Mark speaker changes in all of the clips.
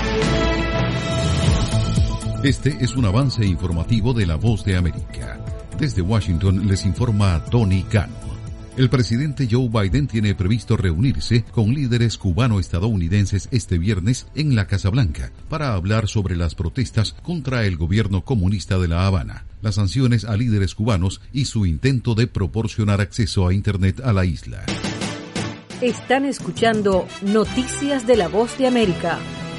Speaker 1: Este es un avance informativo de La Voz de América. Desde Washington les informa Tony Cano. El presidente Joe Biden tiene previsto reunirse con líderes cubano-estadounidenses este viernes en la Casa Blanca para hablar sobre las protestas contra el gobierno comunista de La Habana, las sanciones a líderes cubanos y su intento de proporcionar acceso a Internet a la isla.
Speaker 2: Están escuchando Noticias de La Voz de América.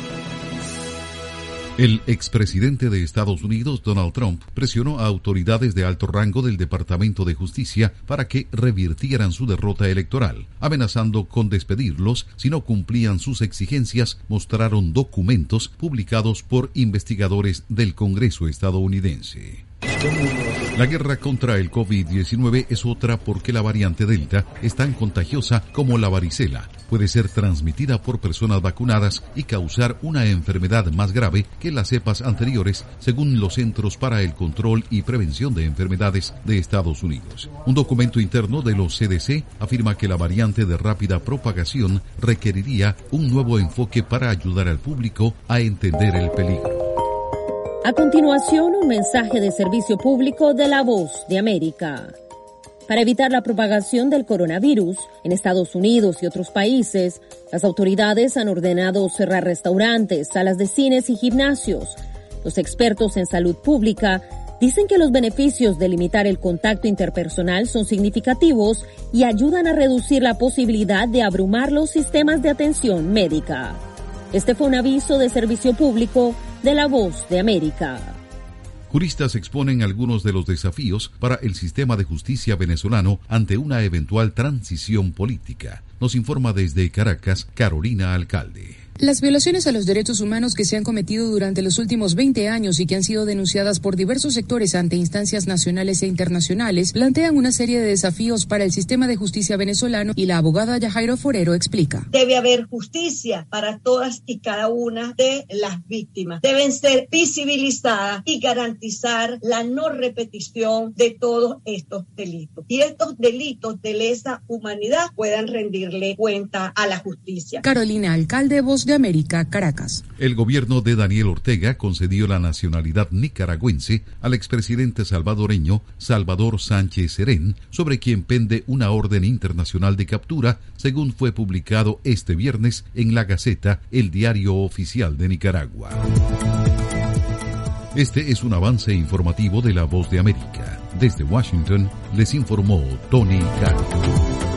Speaker 1: El expresidente de Estados Unidos, Donald Trump, presionó a autoridades de alto rango del Departamento de Justicia para que revirtieran su derrota electoral, amenazando con despedirlos si no cumplían sus exigencias, mostraron documentos publicados por investigadores del Congreso estadounidense. La guerra contra el COVID-19 es otra porque la variante Delta es tan contagiosa como la varicela. Puede ser transmitida por personas vacunadas y causar una enfermedad más grave que las cepas anteriores, según los Centros para el Control y Prevención de Enfermedades de Estados Unidos. Un documento interno de los CDC afirma que la variante de rápida propagación requeriría un nuevo enfoque para ayudar al público a entender el peligro.
Speaker 2: A continuación, un mensaje de servicio público de La Voz de América. Para evitar la propagación del coronavirus en Estados Unidos y otros países, las autoridades han ordenado cerrar restaurantes, salas de cines y gimnasios. Los expertos en salud pública dicen que los beneficios de limitar el contacto interpersonal son significativos y ayudan a reducir la posibilidad de abrumar los sistemas de atención médica. Este fue un aviso de servicio público de La Voz de América.
Speaker 1: Juristas exponen algunos de los desafíos para el sistema de justicia venezolano ante una eventual transición política. Nos informa desde Caracas, Carolina Alcalde.
Speaker 3: Las violaciones a los derechos humanos que se han cometido durante los últimos 20 años y que han sido denunciadas por diversos sectores ante instancias nacionales e internacionales plantean una serie de desafíos para el sistema de justicia venezolano y la abogada Yajaira Forero explica.
Speaker 4: Debe haber justicia para todas y cada una de las víctimas. Deben ser visibilizadas y garantizar la no repetición de todos estos delitos. Y estos delitos de lesa humanidad puedan rendirle cuenta a la justicia.
Speaker 3: Carolina Alcalde, Voz de América, Caracas.
Speaker 1: El gobierno de Daniel Ortega concedió la nacionalidad nicaragüense al expresidente salvadoreño Salvador Sánchez Serén, sobre quien pende una orden internacional de captura, según fue publicado este viernes en La Gaceta, el diario oficial de Nicaragua. Este es un avance informativo de La Voz de América. Desde Washington les informó Tony Cano.